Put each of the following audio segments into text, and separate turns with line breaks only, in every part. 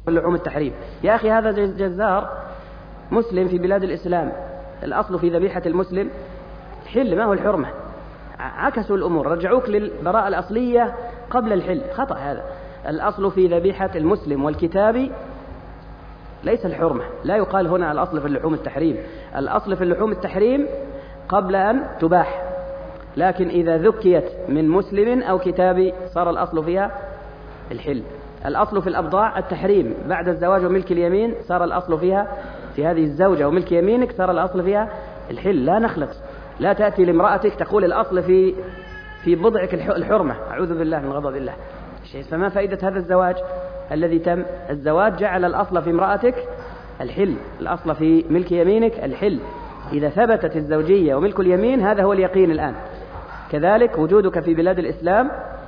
اللحوم التحريم. يا أخي هذا جزار مسلم في بلاد الإسلام، الأصل في ذبيحة المسلم الحل، ما هو الحرمة. عكسوا الأمور، رجعوك للبراءة الأصلية قبل الحل، خطأ هذا. الأصل في ذبيحة المسلم والكتابي ليس الحرمة، لا يقال هنا الأصل في اللحوم التحريم، الأصل في اللحوم التحريم قبل أن تباح، لكن إذا ذكيت من مسلم أو كتابي صار الأصل فيها الحل. الأصل في الأبضاع التحريم، بعد الزواج وملك اليمين صار الأصل فيها في هذه الزوجة وملك يمينك صار الأصل فيها الحل. لا نخلط، لا تأتي لامرأتك تقول الأصل في بضعك الحرمة، أعوذ بالله من غضب الله. فما فائدة هذا الزواج الذي تم؟ الزواج جعل الأصل في امرأتك الحل، الأصل في ملك يمينك الحل. إذا ثبتت الزوجية وملك اليمين هذا هو اليقين الآن. كذلك وجودك في بلاد الإسلام،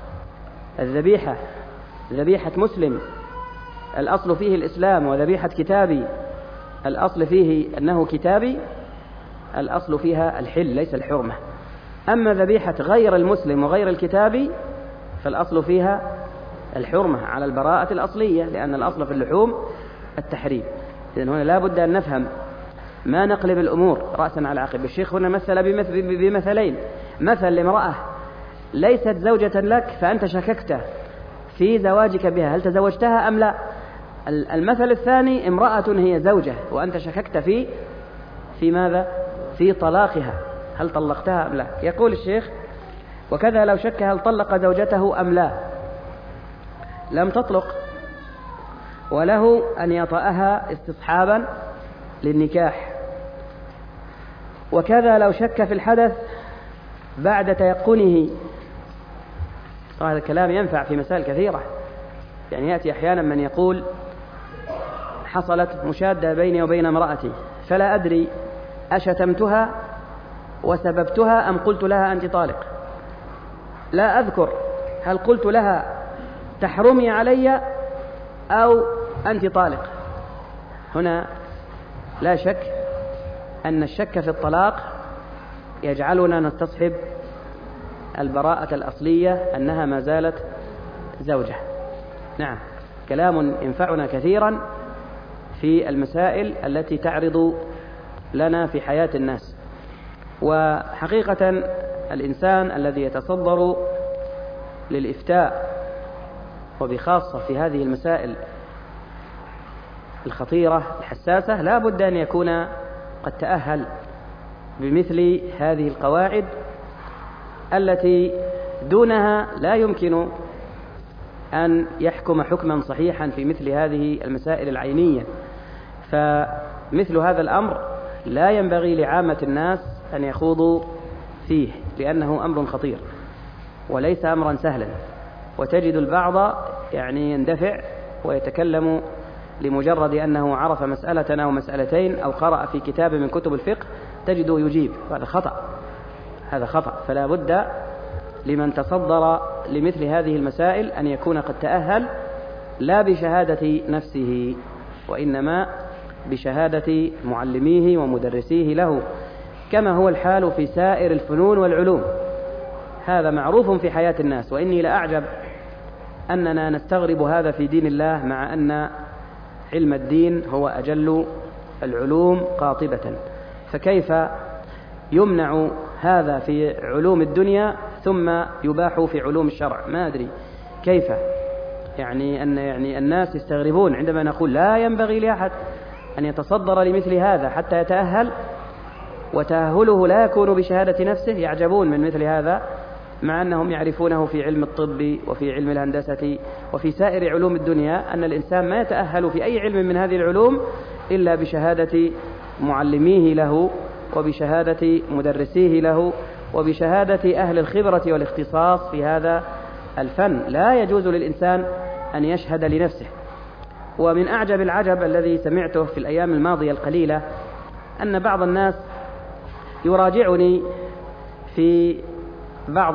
ذبيحة مسلم الأصل فيه الإسلام، وذبيحة كتابي الأصل فيه أنه كتابي، الأصل فيها الحل ليس الحرمة. أما ذبيحة غير المسلم وغير الكتابي فالأصل فيها الحرمة على البراءة الأصلية، لأن الأصل في اللحوم التحريم. إذن هنا لا بد أن نفهم، ما نقلب الأمور رأسا على عقب. الشيخ هنا مثل بمثلين، مثل لامرأة ليست زوجة لك فأنت شككت في زواجك بها، هل تزوجتها أم لا؟ المثل الثاني امرأة هي زوجة وأنت شككت في ماذا؟ في طلاقها، هل طلقتها أم لا؟ يقول الشيخ: وكذا لو شك هل طلق زوجته أم لا لم تطلق، وله أن يطأها استصحابا للنكاح. وكذا لو شك في الحدث بعد تيقنه. هذا الكلام ينفع في مسائل كثيرة، يعني يأتي أحيانا من يقول: حصلت مشادة بيني وبين امرأتي فلا أدري أشتمتها وسببتها أم قلت لها أنت طالق، لا أذكر هل قلت لها تحرمي علي أو أنت طالق. هنا لا شك أن الشك في الطلاق يجعلنا نستصحب البراءة الأصلية أنها ما زالت زوجة. نعم، كلام ينفعنا كثيرا في المسائل التي تعرض لنا في حياة الناس. وحقيقة الإنسان الذي يتصدر للإفتاء وبخاصة في هذه المسائل الخطيرة الحساسة لا بد أن يكون قد تأهل بمثل هذه القواعد التي دونها لا يمكن أن يحكم حكما صحيحا في مثل هذه المسائل العينية. فمثل هذا الأمر لا ينبغي لعامة الناس أن يخوضوا فيه، لأنه أمر خطير وليس أمرا سهلا. وتجد البعض يعني يندفع ويتكلم لمجرد أنه عرف مسألة أو مسألتين أو قرأ في كتاب من كتب الفقه تجده يجيب، هذا خطأ. فلا بد لمن تصدر لمثل هذه المسائل أن يكون قد تأهل لا بشهادة نفسه وإنما بشهادة معلميه ومدرسيه له، كما هو الحال في سائر الفنون والعلوم. هذا معروف في حياة الناس، وإني لأعجب أننا نستغرب هذا في دين الله، مع أن علم الدين هو أجل العلوم قاطبة. فكيف يمنع هذا في علوم الدنيا ثم يباح في علوم الشرع؟ ما أدري كيف، يعني الناس يستغربون عندما نقول لا ينبغي لأحد أن يتصدر لمثل هذا حتى يتأهل، وتأهله لا يكون بشهادة نفسه. يعجبون من مثل هذا مع أنهم يعرفونه في علم الطب وفي علم الهندسة وفي سائر علوم الدنيا، أن الإنسان ما يتأهل في أي علم من هذه العلوم إلا بشهادة معلميه له وبشهادة مدرسيه له وبشهادة أهل الخبرة والاختصاص في هذا الفن. لا يجوز للإنسان أن يشهد لنفسه. ومن أعجب العجب الذي سمعته في الأيام الماضية القليلة أن بعض الناس يراجعني في بعض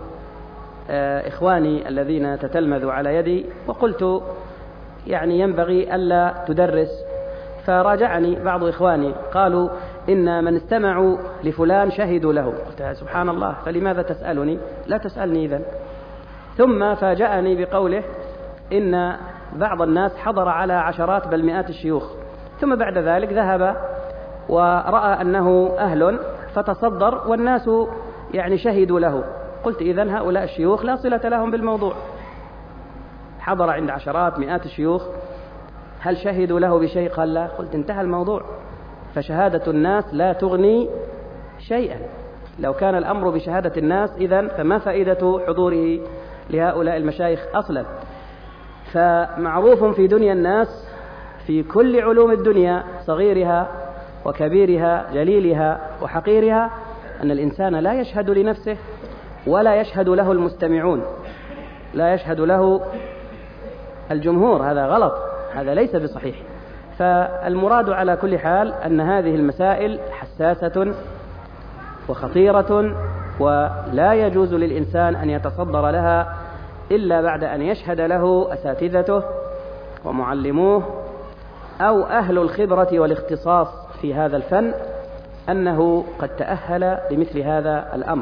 إخواني الذين تتلمذوا على يدي، وقلت يعني ينبغي ألا تدرس. فراجعني بعض إخواني قالوا إن من استمعوا لفلان شهدوا له. قلت سبحان الله، فلماذا تسألني؟ لا تسألني إذن. ثم فاجأني بقوله إن بعض الناس حضر على عشرات بل مئات الشيوخ، ثم بعد ذلك ذهب ورأى أنه أهل فتصدر والناس يعني شهدوا له. قلت إذن هؤلاء الشيوخ لا صلة لهم بالموضوع. حضر عند عشرات مئات الشيوخ، هل شهدوا له بشيء؟ قال لا. قلت انتهى الموضوع. فشهادة الناس لا تغني شيئا. لو كان الأمر بشهادة الناس إذن فما فائدة حضوره لهؤلاء المشايخ أصلا. فمعروف في دنيا الناس في كل علوم الدنيا صغيرها وكبيرها جليلها وحقيرها أن الإنسان لا يشهد لنفسه ولا يشهد له المستمعون، لا يشهد له الجمهور. هذا غلط، هذا ليس بصحيح. فالمراد على كل حال أن هذه المسائل حساسة وخطيرة، ولا يجوز للإنسان أن يتصدر لها إلا بعد أن يشهد له أساتذته ومعلموه أو أهل الخبرة والاختصاص في هذا الفن أنه قد تأهل لمثل هذا الأمر.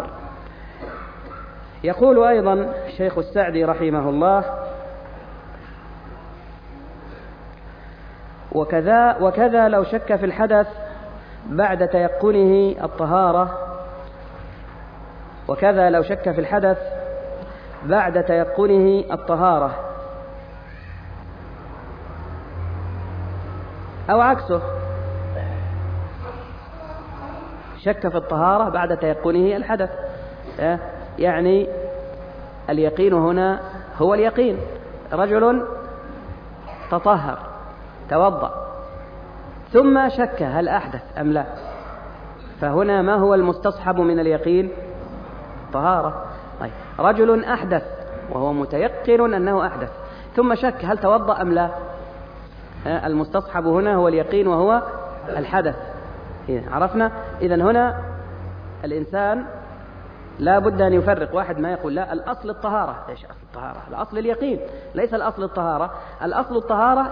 يقول أيضا الشيخ السعدي رحمه الله: وكذا لو شك في الحدث بعد تيقنه الطهارة، وكذا لو شك في الحدث بعد تيقنه الطهارة أو عكسه، شك في الطهارة بعد تيقنه الحدث، يعني اليقين هنا هو اليقين. رجل تطهر توضأ ثم شك هل أحدث أم لا، فهنا ما هو المستصحب من اليقين؟ طهارة. طيب رجل أحدث وهو متيقن أنه أحدث ثم شك هل توضأ أم لا، المستصحب هنا هو اليقين وهو الحدث. عرفنا؟ إذن هنا الإنسان لا بد أن يفرق. واحد ما يقول لا الأصل الطهارة. إيش أصل الطهارة؟ الأصل اليقين، ليس الأصل الطهارة. الأصل الطهارة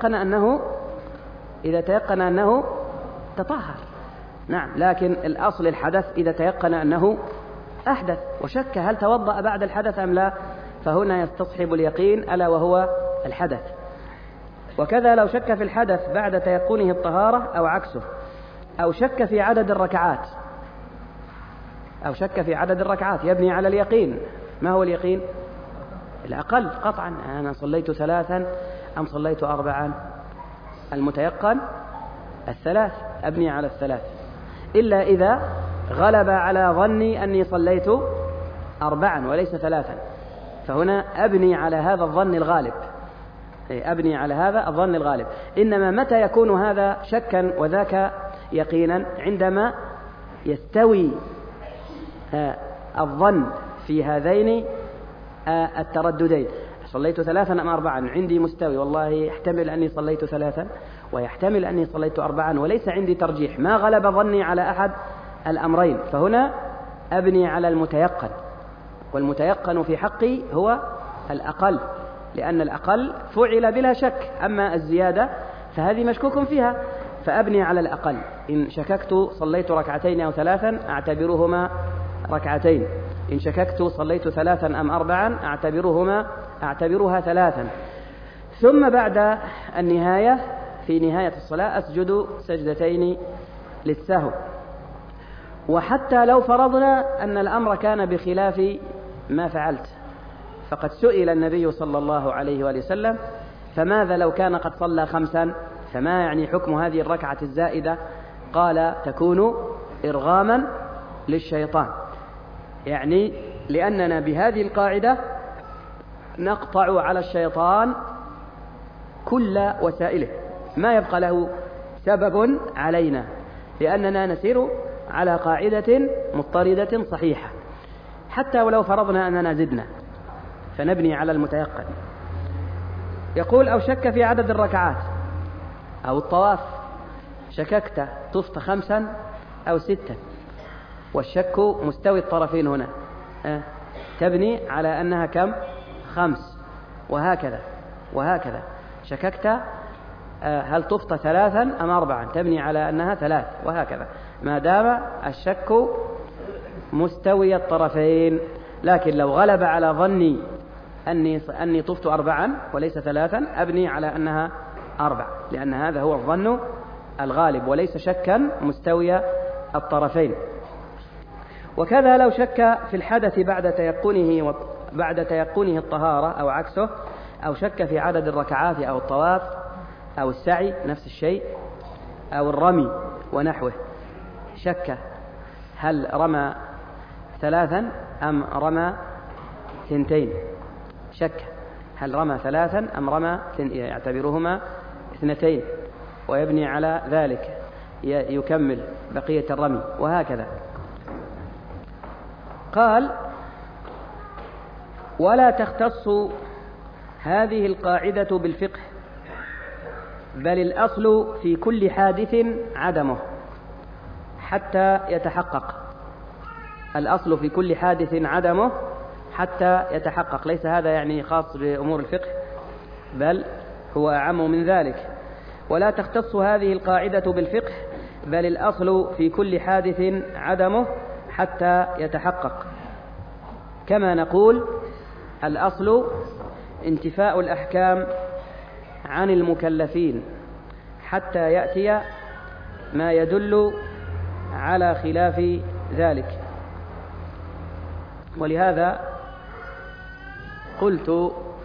إذا تيقن أنه تطهر، نعم، لكن الأصل الحدث إذا تيقن أنه أحدث وشك هل توضأ بعد الحدث أم لا، فهنا يستصحب اليقين ألا وهو الحدث. وكذا لو شك في الحدث بعد تيقنه الطهارة أو عكسه، أو شك في عدد الركعات، أو شك في عدد الركعات يبني على اليقين. ما هو اليقين؟ الأقل قطعا، أنا صليت 3 أم صليت 4؟ المتيقن 3، أبني على 3، إلا إذا غلب على ظني أني صليت 4 وليس 3، فهنا أبني على هذا الظن الغالب، أبني على هذا الظن الغالب. إنما متى يكون هذا شكا وذاك يقينا؟ عندما يستوي الظن في هذين الترددين، صليت 3 أم 4، عندي مستوي، والله يحتمل أني صليت 3 ويحتمل أني صليت 4 وليس عندي ترجيح، ما غلب ظني على أحد الأمرين، فهنا أبني على المتيقن، والمتيقن في حقي هو الأقل، لأن الأقل فعل بلا شك، أما الزيادة فهذه مشكوك فيها، فأبني على الأقل. إن شككت صليت 2 أو 3 أعتبرهما 2، إن شككت صليت 3 أم 4 أعتبرها 3. ثم بعد النهاية في نهاية الصلاة أسجد سجدتين للسهو. وحتى لو فرضنا أن الأمر كان بخلاف ما فعلت، فقد سئل النبي صلى الله عليه وآله وسلم: فماذا لو كان قد صلى 5؟ فما يعني حكم هذه الركعة الزائدة؟ قال: تكون إرغاما للشيطان، يعني لأننا بهذه القاعدة نقطع على الشيطان كل وسائله، ما يبقى له سبب علينا، لأننا نسير على قاعدة مضطردة صحيحة. حتى ولو فرضنا أننا زدنا فنبني على المتيقن. يقول: أو شك في عدد الركعات أو الطواف، شككت طفت 5 أو 6، والشك مستوي الطرفين هنا، تبني على أنها كم؟ 5، وهكذا شككت هل طفت 3 أم 4، تبني على أنها 3، وهكذا، ما دام الشك مستوي الطرفين. لكن لو غلب على ظني أني طفت 4 وليس 3 أبني على أنها 4، لأن هذا هو الظن الغالب وليس شكا مستوي الطرفين. وكذا لو شك في الحدث بعد تيقنه الطهارة أو عكسه، أو شك في عدد الركعات أو الطواف أو السعي نفس الشيء، أو الرمي ونحوه، شك هل رمى 3 أم رمى 2، شك هل رمى 3 أم رمى 2، يعتبرهما 2 ويبني على ذلك يكمل بقية الرمي، وهكذا. قال: ولا تختص هذه القاعدة بالفقه، بل الأصل في كل حادث عدمه حتى يتحقق. الأصل في كل حادث عدمه حتى يتحقق، ليس هذا يعني خاص بأمور الفقه، بل هو أعم من ذلك. ولا تختص هذه القاعدة بالفقه، بل الأصل في كل حادث عدمه حتى يتحقق. كما نقول: الأصل انتفاء الأحكام عن المكلفين حتى يأتي ما يدل على خلاف ذلك. ولهذا قلت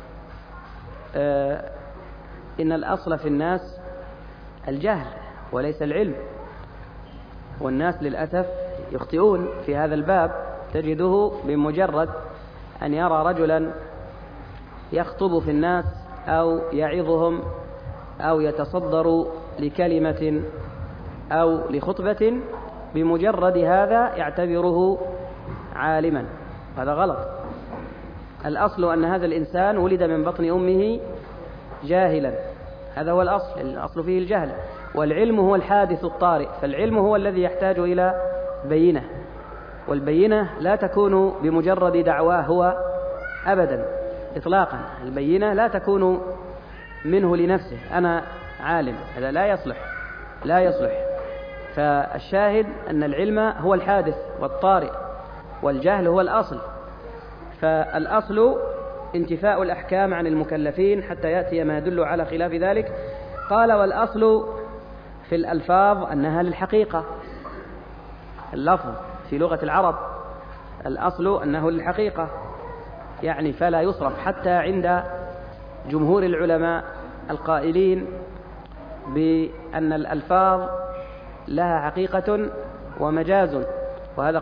إن الأصل في الناس الجهل وليس العلم، والناس للأسف يخطئون في هذا الباب. تجده بمجرد أن يرى رجلا يخطب في الناس أو يعظهم أو يتصدر لكلمة أو لخطبة، بمجرد هذا يعتبره عالما. هذا غلط. الأصل أن هذا الإنسان ولد من بطن أمه جاهلا، هذا هو الأصل. الأصل فيه الجهل، والعلم هو الحادث الطارئ، فالعلم هو الذي يحتاج إلى بينة، والبينة لا تكون بمجرد دعواه هو أبدا إطلاقا. البينة لا تكون منه لنفسه، أنا عالم، هذا لا يصلح. فالشاهد أن العلم هو الحادث والطارئ، والجهل هو الأصل. فالأصل انتفاء الأحكام عن المكلفين حتى يأتي ما يدل على خلاف ذلك. قال: والأصل في الألفاظ أنها للحقيقة. اللفظ في لغة العرب الأصل أنه للحقيقة، يعني فلا يصرف، حتى عند جمهور العلماء القائلين بأن الألفاظ لها حقيقة ومجاز، وهذا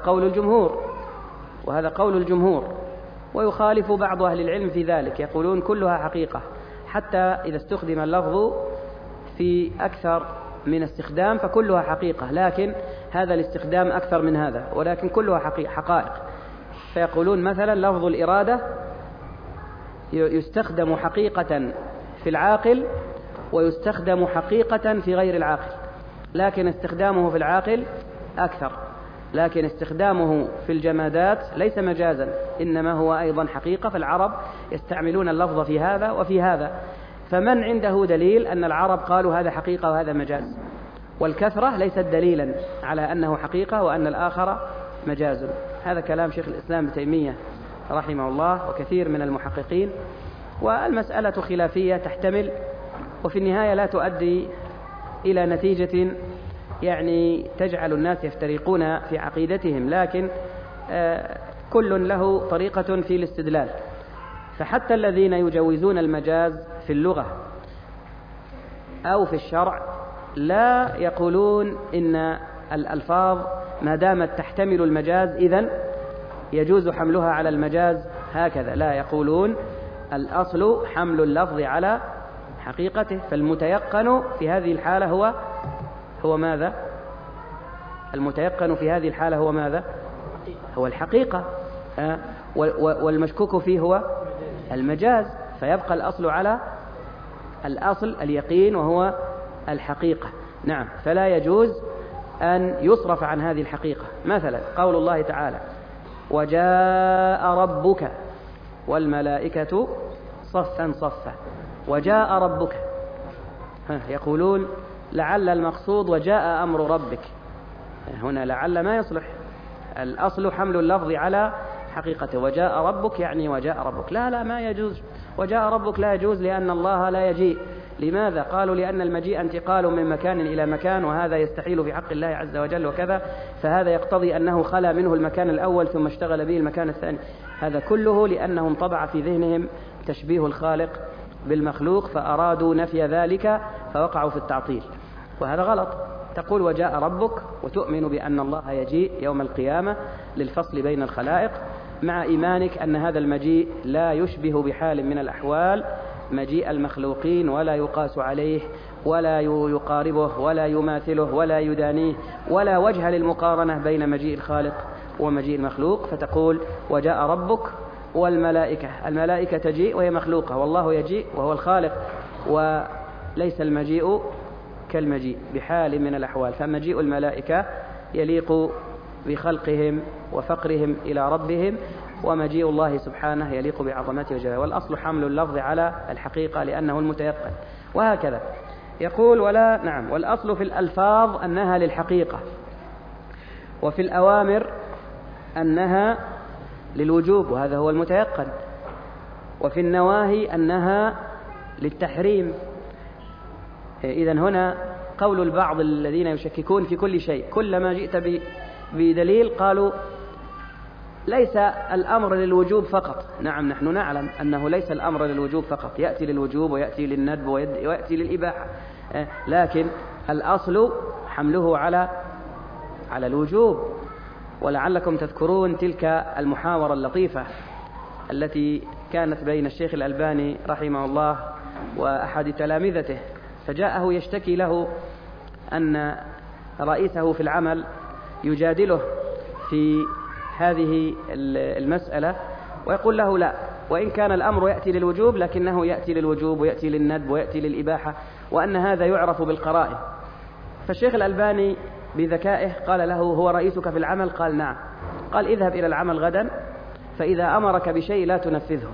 قول الجمهور، ويخالف بعض أهل العلم في ذلك، يقولون كلها حقيقة، حتى إذا استخدم اللفظ في أكثر من استخدام فكلها حقيقة، لكن هذا الاستخدام أكثر من هذا، ولكن كلها حقائق. فيقولون مثلا لفظ الإرادة يستخدم حقيقة في العاقل ويستخدم حقيقة في غير العاقل، لكن استخدامه في العاقل أكثر، لكن استخدامه في الجمادات ليس مجازا، إنما هو أيضا حقيقة. فالعرب يستعملون اللفظ في هذا وفي هذا، فمن عنده دليل أن العرب قالوا هذا حقيقة وهذا مجاز، والكثرة ليست دليلا على أنه حقيقة وأن الآخر مجاز. هذا كلام شيخ الإسلام ابن تيمية رحمه الله وكثير من المحققين. والمسألة خلافية تحتمل، وفي النهاية لا تؤدي إلى نتيجة يعني تجعل الناس يفترقون في عقيدتهم، لكن كل له طريقة في الاستدلال. فحتى الذين يجوزون المجاز في اللغة أو في الشرع لا يقولون إن الألفاظ ما دامت تحتمل المجاز إذن يجوز حملها على المجاز هكذا، لا، يقولون الأصل حمل اللفظ على حقيقته. فالمتيقن في هذه الحالة هو ماذا؟ المتيقن في هذه الحالة هو ماذا؟ هو الحقيقة، والمشكوك فيه هو المجاز، فيبقى الأصل على الأصل اليقين وهو الحقيقة. نعم، فلا يجوز أن يصرف عن هذه الحقيقة. مثلا قول الله تعالى: وجاء ربك والملائكة صفا صفا. وجاء ربك، يقولون لعل المقصود وجاء أمر ربك، هنا لعل ما يصلح. الأصل حمل اللفظ على حقيقته. وجاء ربك يعني وجاء ربك، لا ما يجوز. وجاء ربك لا يجوز لأن الله لا يجيء. لماذا؟ قالوا لأن المجيء انتقال من مكان إلى مكان، وهذا يستحيل في حق الله عز وجل وكذا، فهذا يقتضي أنه خلا منه المكان الأول ثم اشتغل به المكان الثاني. هذا كله لأنه انطبع في ذهنهم تشبيه الخالق بالمخلوق، فأرادوا نفي ذلك فوقعوا في التعطيل، وهذا غلط. تقول وجاء ربك وتؤمن بأن الله يجيء يوم القيامة للفصل بين الخلائق، مع إيمانك أن هذا المجيء لا يشبه بحال من الأحوال مجيء المخلوقين، ولا يقاس عليه ولا يقاربه ولا يماثله ولا يدانيه، ولا وجه للمقارنة بين مجيء الخالق ومجيء المخلوق. فتقول وجاء ربك والملائكة، الملائكة تجيء وهي مخلوقة، والله يجيء وهو الخالق، وليس المجيء كالمجيء بحال من الأحوال. فمجيء الملائكة يليق بخلقهم وفقرهم إلى ربهم، ومجيء الله سبحانه يليق بعظمته وجلاله. والأصل حمل اللفظ على الحقيقة لأنه المتيقن، وهكذا. يقول والأصل في الألفاظ أنها للحقيقة، وفي الأوامر أنها للوجوب وهذا هو المتيقن، وفي النواهي أنها للتحريم. إذن هنا قول البعض الذين يشككون في كل شيء، كلما جئت بدليل قالوا ليس الأمر للوجوب فقط. نعم، نحن نعلم أنه ليس الأمر للوجوب فقط، يأتي للوجوب ويأتي للندب ويأتي للإباحة، لكن الأصل حمله على الوجوب. ولعلكم تذكرون تلك المحاورة اللطيفة التي كانت بين الشيخ الألباني رحمه الله وأحد تلامذته، فجاءه يشتكي له أن رئيسه في العمل يجادله في هذه المسألة، ويقول له لا، وإن كان الأمر يأتي للوجوب لكنه يأتي للوجوب ويأتي للندب ويأتي للإباحة، وأن هذا يعرف بالقرائن. فالشيخ الألباني بذكائه قال له هو رئيسك في العمل؟ قال نعم. قال اذهب إلى العمل غدا، فإذا أمرك بشيء لا تنفذه،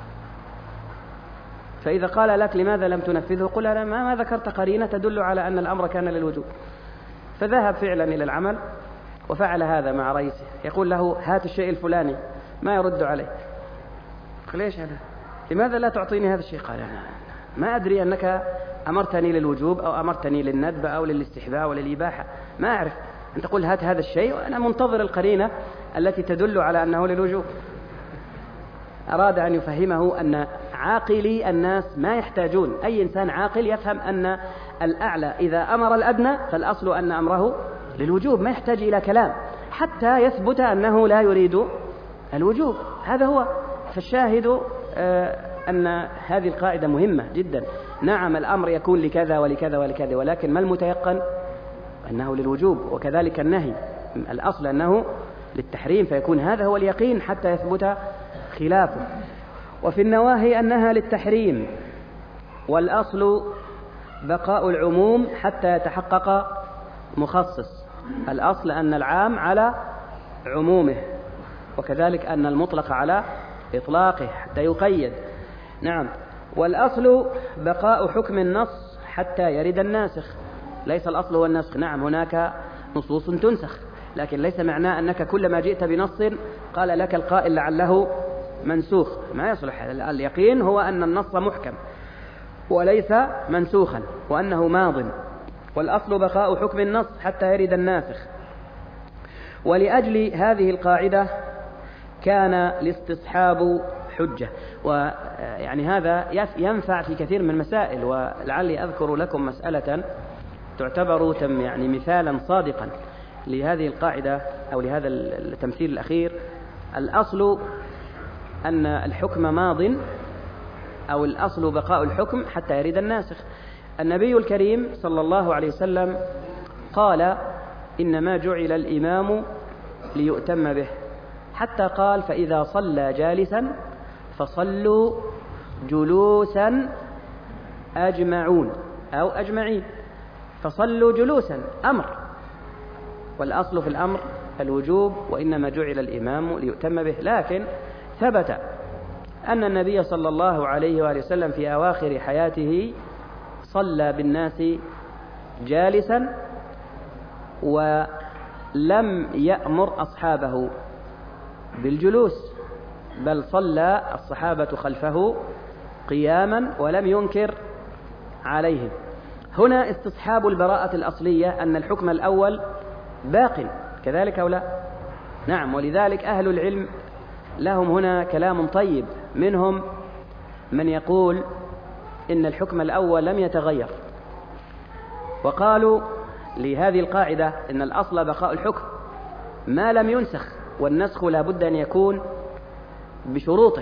فإذا قال لك لماذا لم تنفذه قل أنا ما ذكرت قرينة تدل على أن الأمر كان للوجوب. فذهب فعلا إلى العمل وفعل هذا مع رئيسه، يقول له هات الشيء الفلاني، ما يرد عليه. قال ليش هذا؟ لماذا لا تعطيني هذا الشيء؟ قال أنا ما أدري أنك أمرتني للوجوب أو أمرتني للندب أو للاستحباب أو للإباحة، ما أعرف. أنت تقول هات هذا الشيء وأنا منتظر القرينة التي تدل على أنه للوجوب. أراد أن يفهمه أن عاقلي الناس ما يحتاجون، أي إنسان عاقل يفهم أن الأعلى إذا أمر الأدنى فالأصل أن أمره للوجوب، ما يحتاج إلى كلام حتى يثبت أنه لا يريد الوجوب. هذا هو. فالشاهد أن هذه القاعدة مهمة جدا. نعم الأمر يكون لكذا ولكذا ولكذا، ولكن ما المتيقن؟ أنه للوجوب. وكذلك النهي، الأصل أنه للتحريم، فيكون هذا هو اليقين حتى يثبت خلافه. وفي النواهي أنها للتحريم، والأصل بقاء العموم حتى يتحقق مخصص. الأصل أن العام على عمومه، وكذلك أن المطلق على إطلاقه حتى يقيد. نعم. والأصل بقاء حكم النص حتى يرد الناسخ، ليس الأصل هو النسخ. نعم هناك نصوص تنسخ، لكن ليس معناه أنك كلما جئت بنص قال لك القائل لعله منسوخ، ما يصلح. اليقين هو أن النص محكم وليس منسوخا، وأنه ماض. والأصل بقاء حكم النص حتى يرد الناسخ. ولأجل هذه القاعدة كان الاستصحاب حجة. ويعني هذا ينفع في كثير من المسائل، ولعلي أذكر لكم مسألة تعتبر يعني مثالا صادقا لهذه القاعدة أو لهذا التمثيل الأخير. الأصل أن الحكم ماض، أو الأصل بقاء الحكم حتى يرد الناسخ. النبي الكريم صلى الله عليه وسلم قال إنما جعل الإمام ليؤتم به، حتى قال فإذا صلى جالسا فصلوا جلوسا أجمعون أو أجمعين، فصلوا جلوسا أمر، والأصل في الأمر الوجوب، وإنما جعل الإمام ليؤتم به. لكن ثبت أن النبي صلى الله عليه وآله وسلم في أواخر حياته صلى بالناس جالسا ولم يأمر أصحابه بالجلوس، بل صلى الصحابة خلفه قياما ولم ينكر عليهم. هنا استصحاب البراءة الأصلية أن الحكم الأول باق، كذلك أو لا؟ نعم. ولذلك أهل العلم لهم هنا كلام طيب، منهم من يقول إن الحكم الأول لم يتغير، وقالوا لهذه القاعدة إن الأصل بقاء الحكم ما لم ينسخ، والنسخ لا بد أن يكون بشروطه،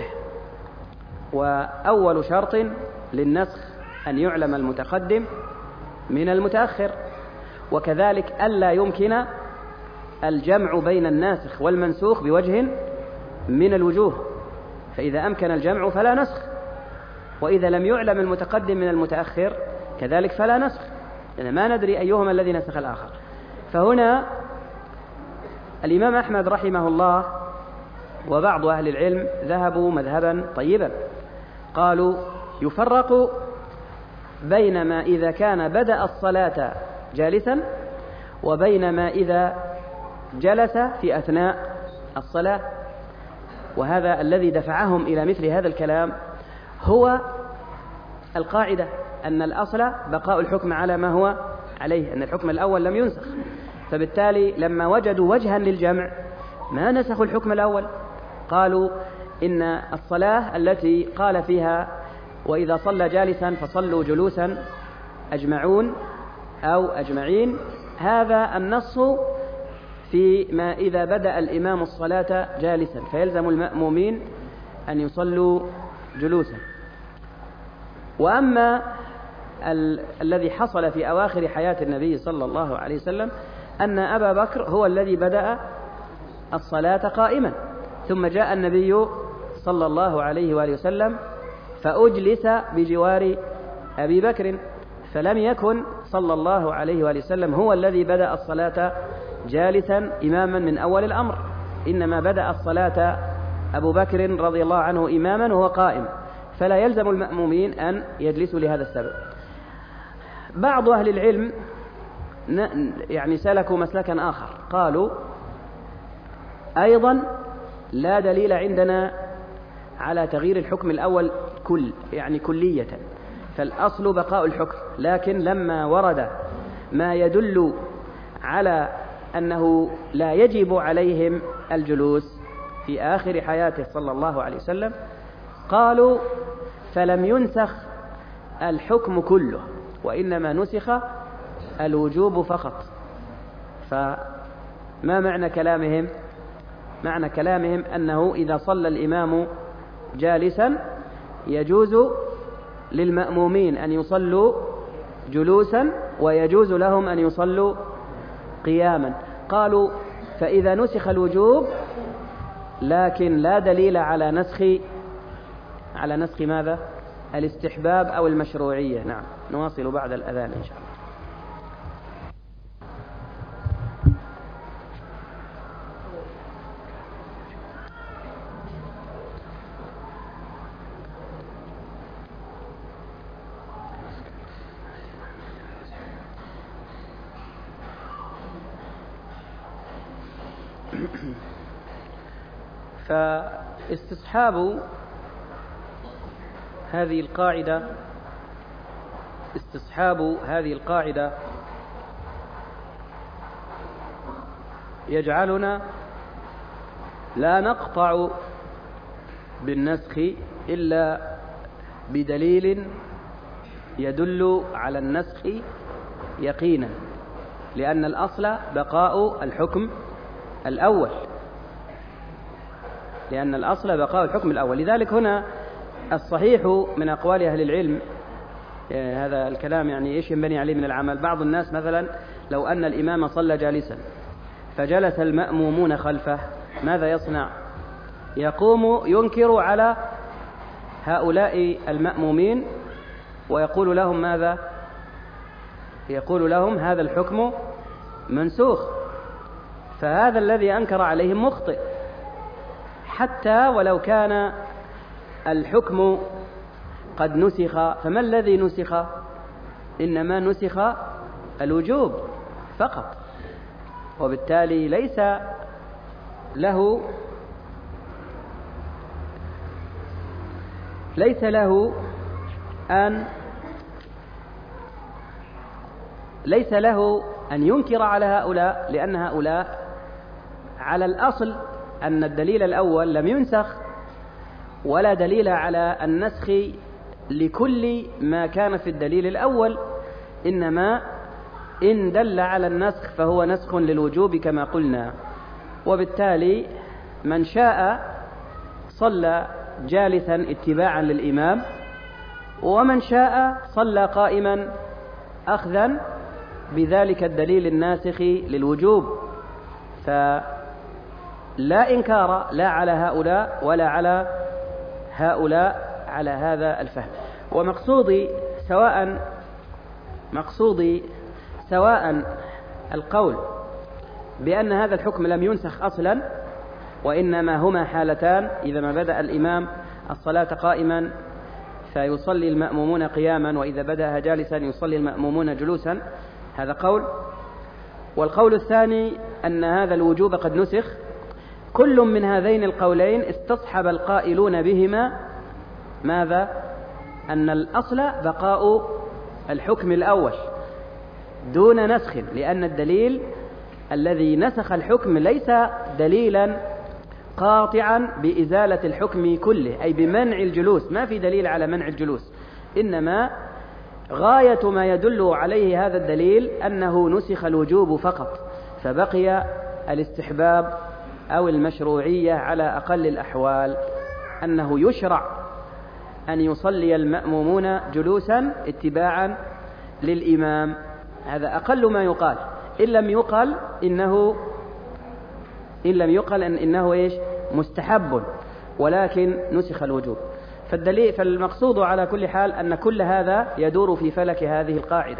وأول شرط للنسخ أن يعلم المتقدم من المتأخر، وكذلك ألا يمكن الجمع بين الناسخ والمنسوخ بوجه من الوجوه، فإذا أمكن الجمع فلا نسخ، وإذا لم يعلم المتقدم من المتأخر كذلك فلا نسخ، لأن ما ندري أيهما الذي نسخ الآخر. فهنا الإمام أحمد رحمه الله وبعض أهل العلم ذهبوا مذهبا طيبا، قالوا يفرق بين ما إذا كان بدأ الصلاة جالسا وبين ما إذا جلس في أثناء الصلاة. وهذا الذي دفعهم إلى مثل هذا الكلام هو القاعدة أن الأصل بقاء الحكم على ما هو عليه، أن الحكم الأول لم ينسخ، فبالتالي لما وجدوا وجها للجمع ما نسخوا الحكم الأول، قالوا إن الصلاة التي قال فيها وإذا صلى جالسا فصلوا جلوسا أجمعون أو أجمعين، هذا النص في ما إذا بدأ الإمام الصلاة جالسا فيلزم المأمومين أن يصلوا جلوسا. وأما الذي حصل في أواخر حياة النبي صلى الله عليه وسلم أن أبا بكر هو الذي بدأ الصلاة قائما، ثم جاء النبي صلى الله عليه وآله وسلم فأجلس بجوار أبي بكر، فلم يكن صلى الله عليه وآله وسلم هو الذي بدأ الصلاة جالسا إماما من أول الأمر، إنما بدأ الصلاة أبو بكر رضي الله عنه إماما وهو قائم، فلا يلزم المأمومين أن يجلسوا لهذا السبب. بعض أهل العلم يعني سلكوا مسلكا آخر، قالوا أيضا لا دليل عندنا على تغيير الحكم الأول يعني كلية، فالأصل بقاء الحكم، لكن لما ورد ما يدل على أنه لا يجب عليهم الجلوس في آخر حياته صلى الله عليه وسلم قالوا فلم ينسخ الحكم كله، وإنما نسخ الوجوب فقط. فما معنى كلامهم؟ معنى كلامهم أنه إذا صلى الإمام جالسا يجوز للمأمومين أن يصلوا جلوسا ويجوز لهم أن يصلوا قياما. قالوا فإذا نسخ الوجوب لكن لا دليل على نسخ ماذا؟ الاستحباب أو المشروعية. نعم، نواصل بعد الأذان إن شاء الله. فاستصحاب هذه القاعدة يجعلنا لا نقطع بالنسخ إلا بدليل يدل على النسخ يقينا، لأن الأصل بقاء الحكم الأول، لذلك هنا الصحيح من أقوال أهل العلم، هذا الكلام يعني إيش ينبني عليه من العمل. بعض الناس مثلا لو أن الإمام صلى جالسا فجلس المأمومون خلفه ماذا يصنع؟ يقوم ينكر على هؤلاء المأمومين ويقول لهم ماذا؟ يقول لهم هذا الحكم منسوخ، فهذا الذي أنكر عليهم مخطئ، حتى ولو كان الحكم قد نسخ. فما الذي نسخ؟ إنما نسخ الوجوب فقط، وبالتالي ليس له ليس له أن ينكر على هؤلاء، لأن هؤلاء على الأصل أن الدليل الأول لم ينسخ، ولا دليل على النسخ لكل ما كان في الدليل الأول، إنما إن دل على النسخ فهو نسخ للوجوب كما قلنا. وبالتالي من شاء صلى جالسا اتباعا للإمام، ومن شاء صلى قائما أخذا بذلك الدليل الناسخ للوجوب. فلا إنكار لا على هؤلاء ولا على هؤلاء على هذا الفهم. ومقصودي سواء القول بأن هذا الحكم لم ينسخ أصلا، وإنما هما حالتان: إذا ما بدأ الإمام الصلاة قائما فيصلي المأمومون قياما، وإذا بدأها جالسا يصلي المأمومون جلوسا، هذا قول. والقول الثاني أن هذا الوجوب قد نسخ. كل من هذين القولين استصحب القائلون بهما ماذا؟ أن الأصل بقاء الحكم الأول دون نسخ، لأن الدليل الذي نسخ الحكم ليس دليلا قاطعا بإزالة الحكم كله، أي بمنع الجلوس، ما في دليل على منع الجلوس، إنما غاية ما يدل عليه هذا الدليل أنه نسخ الوجوب فقط، فبقي الاستحباب أو المشروعية على أقل الأحوال، أنه يشرع أن يصلي المأمومون جلوسا اتباعا للإمام. هذا أقل ما يقال، إن لم يقل إنه إيش؟ مستحب، ولكن نسخ الوجوب. فالمقصود على كل حال أن كل هذا يدور في فلك هذه القاعدة،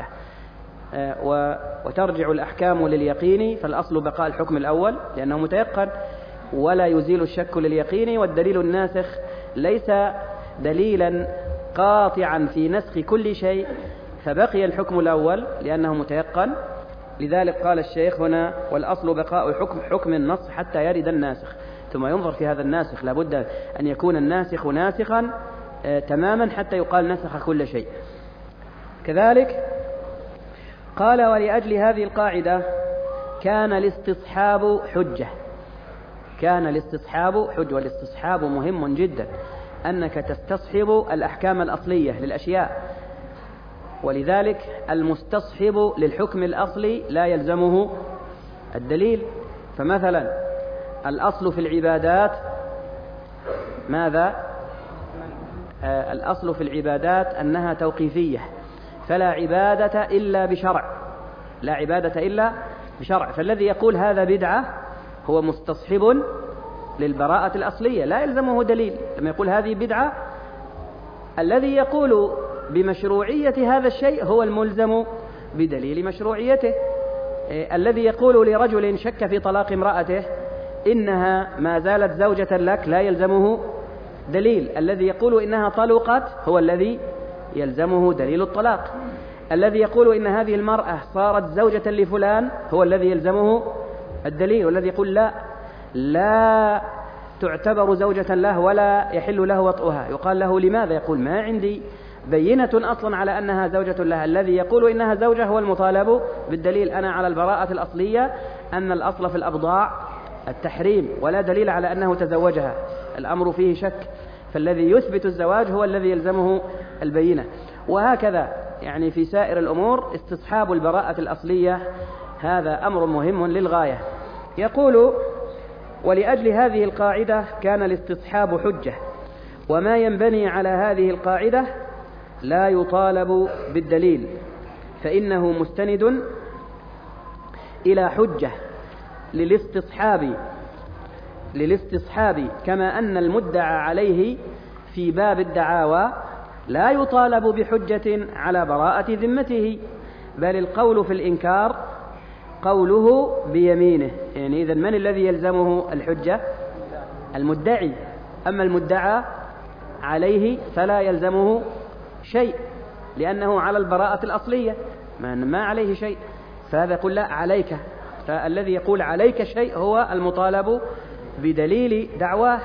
وترجع الأحكام لليقين، فالأصل بقاء الحكم الأول لأنه متيقن ولا يزيل الشك لليقين، والدليل الناسخ ليس دليلا قاطعا في نسخ كل شيء، فبقي الحكم الأول لأنه متيقن. لذلك قال الشيخ هنا: والأصل بقاء حكم النص حتى يرد الناسخ. ثم ينظر في هذا الناسخ، لابد أن يكون الناسخ ناسخا تماما حتى يقال نسخ كل شيء. كذلك قال: ولأجل هذه القاعدة كان الاستصحاب حجة. والاستصحاب مهم جدا، أنك تستصحب الأحكام الأصلية للأشياء، ولذلك المستصحب للحكم الأصلي لا يلزمه الدليل. فمثلا الأصل في العبادات ماذا؟ الأصل في العبادات أنها توقيفية، فلا عبادة إلا بشرع. فالذي يقول هذا بدعة هو مستصحب للبراءة الأصلية، لا يلزمه دليل. لما يقول هذه بدعة، الذي يقول بمشروعية هذا الشيء هو الملزم بدليل مشروعيته. الذي يقول لرجل شك في طلاق امرأته إنها ما زالت زوجة لك لا يلزمه دليل. الذي يقول إنها طلقت هو الذي يلزمه دليل الطلاق. الذي يقول إن هذه المرأة صارت زوجة لفلان هو الذي يلزمه الدليل. والذي يقول لا تعتبر زوجة له ولا يحل له وطئها، يقال له لماذا؟ يقول ما عندي بينة أصلا على أنها زوجة لها. الذي يقول إنها زوجة هو المطالب بالدليل. أنا على البراءة الأصلية أن الأصل في الأبضاع التحريم، ولا دليل على أنه تزوجها، الأمر فيه شك، فالذي يثبت الزواج هو الذي يلزمه البينة. وهكذا يعني في سائر الأمور استصحاب البراءة الأصلية هذا أمر مهم للغاية. يقول: ولأجل هذه القاعدة كان الاستصحاب حجة، وما ينبني على هذه القاعدة لا يطالب بالدليل، فإنه مستند إلى حجة للاستصحاب، كما أن المدعى عليه في باب الدعاوى لا يطالب بحجة على براءة ذمته، بل القول في الإنكار قوله بيمينه. يعني إذن من الذي يلزمه الحجة؟ المدعي. أما المدعى عليه فلا يلزمه شيء، لأنه على البراءة الأصلية ما عليه شيء، فهذا يقول لا عليك. فالذي يقول عليك شيء هو المطالب بدليل دعواه.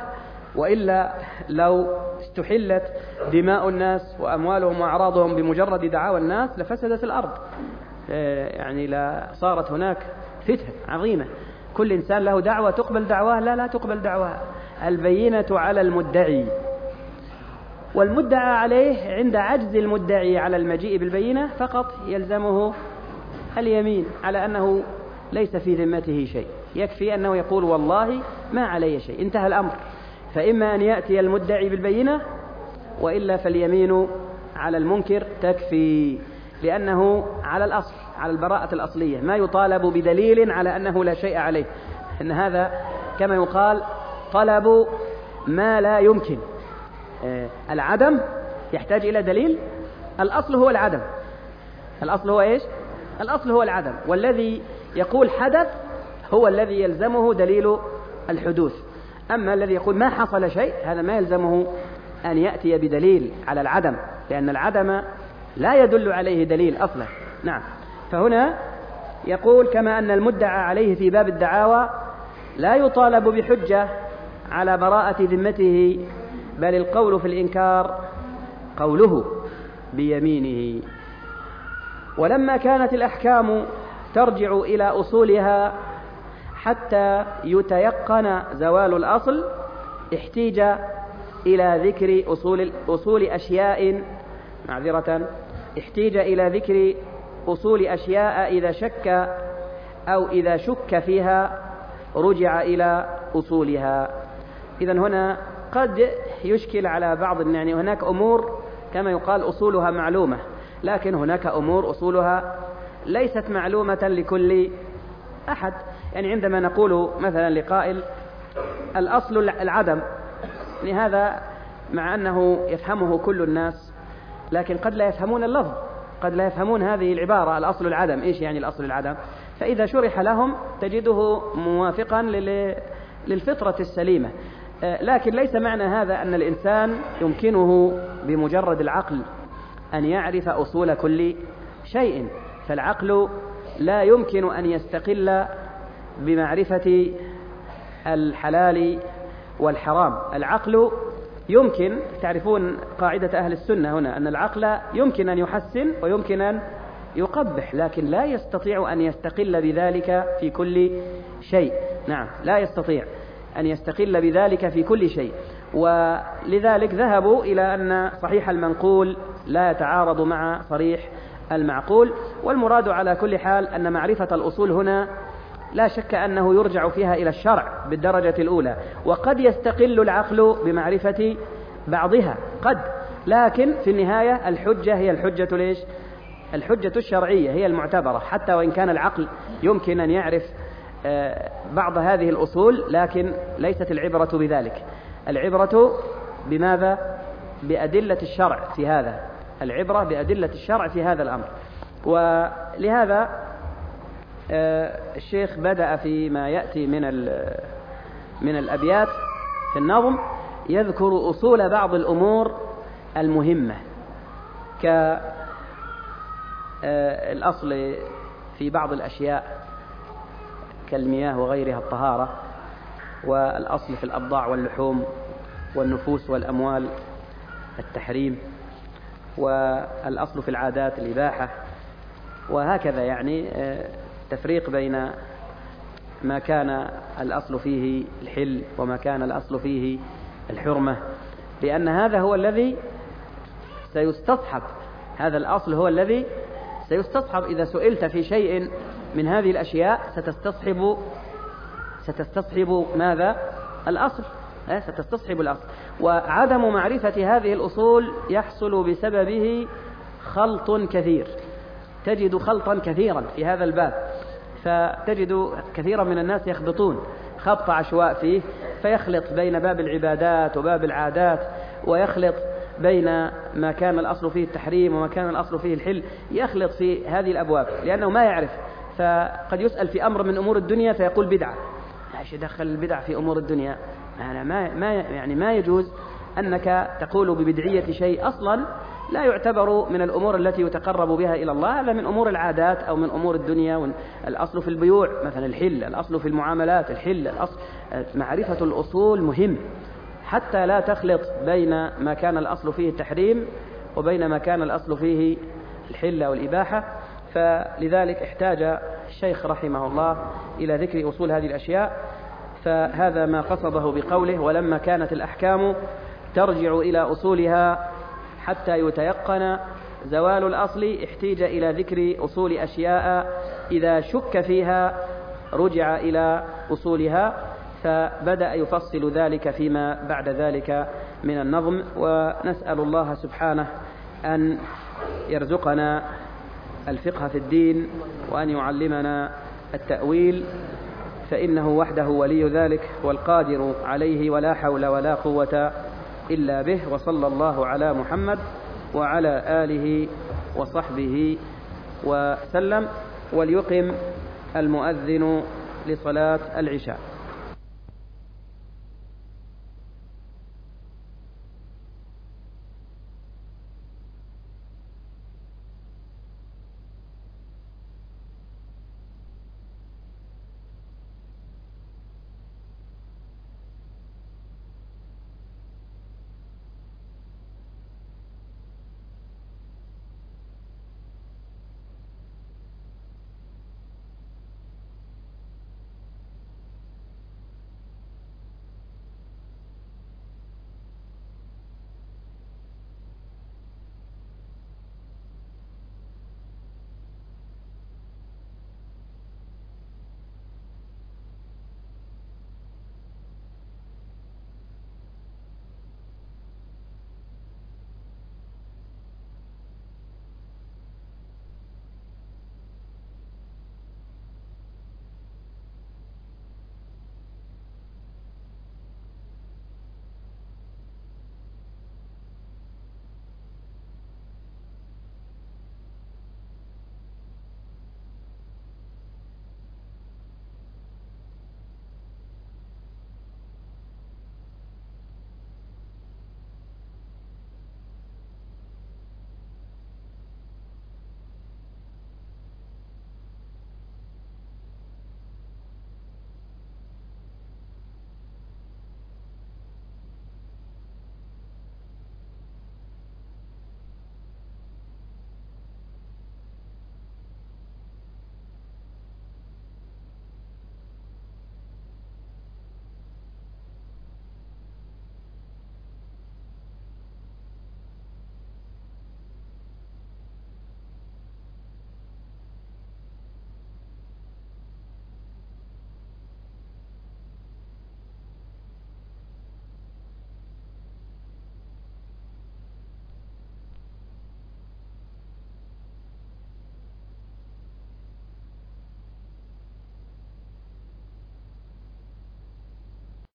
وإلا لو استحلت دماء الناس وأموالهم وأعراضهم بمجرد دعاوى الناس لفسدت الأرض، يعني لا صارت هناك فتنة عظيمة. كل إنسان له دعوة، تقبل دعواه لا تقبل دعواه. البينة على المدعي، والمدعى عليه عند عجز المدعي على المجيء بالبينة فقط يلزمه اليمين على أنه ليس في ذمته شيء، يكفي أنه يقول والله ما علي شيء، انتهى الأمر. فإما أن يأتي المدعي بالبينة وإلا فاليمين على المنكر تكفي، لأنه على الأصل، على البراءة الأصلية، ما يطالب بدليل على أنه لا شيء عليه. إن هذا كما يقال طلب ما لا يمكن. العدم يحتاج إلى دليل، الأصل هو العدم. الأصل هو إيش؟ الأصل هو العدم، والذي يقول حدث هو الذي يلزمه دليل الحدوث. أما الذي يقول ما حصل شيء هذا ما يلزمه أن يأتي بدليل على العدم، لأن العدم لا يدل عليه دليل أصلا. نعم. فهنا يقول كما أن المدعى عليه في باب الدعاوى لا يطالب بحجة على براءة ذمته، بل القول في الإنكار قوله بيمينه. ولما كانت الأحكام ترجع إلى أصولها حتى يتيقن زوال الأصل، احتيج إلى ذكر أصول أشياء، احتيج إلى ذكر أصول أشياء إذا شك أو إذا شك فيها رجع إلى أصولها. إذن هنا قد يشكل على بعض، يعني هناك أمور كما يقال أصولها معلومة، لكن هناك أمور أصولها ليست معلومة لكل أحد. يعني عندما نقول مثلا لقائل الأصل العدم، يعني هذا مع أنه يفهمه كل الناس لكن قد لا يفهمون اللفظ، قد لا يفهمون هذه العبارة الأصل العدم، إيش يعني الأصل العدم؟ فإذا شرح لهم تجده موافقا للفطرة السليمة. لكن ليس معنى هذا أن الإنسان يمكنه بمجرد العقل أن يعرف أصول كل شيء، فالعقل لا يمكن أن يستقل بمعرفة الحلال والحرام. العقل يمكن، تعرفون قاعدة أهل السنة هنا أن العقل يمكن أن يحسن ويمكن أن يقبح، لكن لا يستطيع أن يستقل بذلك في كل شيء. نعم، لا يستطيع أن يستقل بذلك في كل شيء. ولذلك ذهبوا إلى أن صحيح المنقول لا يتعارض مع صريح المعقول. والمراد على كل حال أن معرفة الأصول هنا لا شك أنه يرجع فيها إلى الشرع بالدرجة الأولى، وقد يستقل العقل بمعرفة بعضها قد، لكن في النهاية الحجة هي الحجة ليش؟ الحجة الشرعية هي المعتبرة، حتى وإن كان العقل يمكن أن يعرف بعض هذه الأصول، لكن ليست العبرة بذلك. العبرة بماذا؟ بأدلة الشرع في هذا، العبرة بأدلة الشرع في هذا الأمر. ولهذا الشيخ بدأ فيما يأتي من الأبيات في النظم يذكر أصول بعض الأمور المهمة، كالأصل في بعض الأشياء كالمياه وغيرها الطهارة، والأصل في الأبضاع واللحوم والنفوس والأموال التحريم، والأصل في العادات الإباحة، وهكذا. يعني تفريق بين ما كان الأصل فيه الحل وما كان الأصل فيه الحرمة، لأن هذا هو الذي سيستصحب، هذا الأصل هو الذي سيستصحب. إذا سئلت في شيء من هذه الأشياء ستصحب ماذا؟ الأصل، ستصحب الأصل. وعدم معرفة هذه الأصول يحصل بسببه خلط كثير، تجد خلطا كثيرا في هذا الباب، فتجد كثيرا من الناس يخبطون خبط عشواء فيه، فيخلط بين باب العبادات وباب العادات، ويخلط بين ما كان الأصل فيه التحريم وما كان الأصل فيه الحل، يخلط في هذه الأبواب لأنه ما يعرف. فقد يسأل في أمر من أمور الدنيا فيقول بدعة، ايش يدخل البدع في أمور الدنيا؟ ما يجوز أنك تقول ببدعية شيء أصلا لا يعتبر من الأمور التي يتقرب بها إلى الله، هذا من أمور العادات أو من أمور الدنيا. الأصل في البيوع مثلا الحل، الأصل في المعاملات الحل، الأصل معرفة الأصول مهم، حتى لا تخلط بين ما كان الأصل فيه التحريم وبين ما كان الأصل فيه الحلة والإباحة. فلذلك احتاج الشيخ رحمه الله إلى ذكر أصول هذه الأشياء، فهذا ما قصده بقوله ولما كانت الأحكام ترجع إلى أصولها حتى يتيقن زوال الأصل احتيج إلى ذكر أصول أشياء إذا شك فيها رجع إلى أصولها، فبدأ يفصل ذلك فيما بعد ذلك من النظم. ونسأل الله سبحانه أن يرزقنا الفقه في الدين وأن يعلمنا التأويل، فإنه وحده ولي ذلك والقادر عليه، ولا حول ولا قوة إلا به. وصلى الله على محمد وعلى آله وصحبه وسلم. وليقم المؤذن لصلاة العشاء.